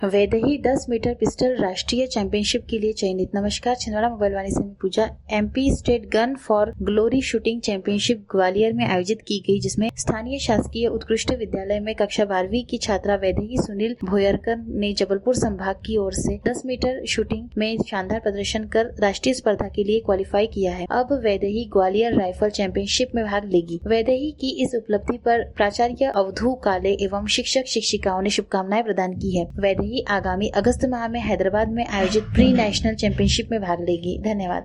Vaidehi 10 metre pistol राष्ट्रीय championship के लिए चयनित। नमस्कार, छिंदवाड़ा मोबाइल वाणी से मैं Pooja. MP state gun for glory shooting championship Gwalior में आयोजित की गई, जिसमें स्थानीय शासकीय उत्कृष्ट विद्यालय में कक्षा 12वीं की छात्रा वैदेही सुनील भोयरकर ने जबलपुर संभाग की ओर से 10 मीटर शूटिंग में शानदार प्रदर्शन कर राष्ट्रीय स्पर्धा के लिए क्वालिफाई किया है। अब वैदेही ग्वालियर राइफल चैंपियनशिप में भाग लेगी। वैदेही की इस उपलब्धि पर प्राचार्य अवधू काले एवं शिक्षक शिक्षिकाओं ने शुभकामनाएं प्रदान की है। वैदेही आगामी अगस्त माह में हैदराबाद में आयोजित प्री नेशनल चैंपियनशिप में भाग लेगी। धन्यवाद।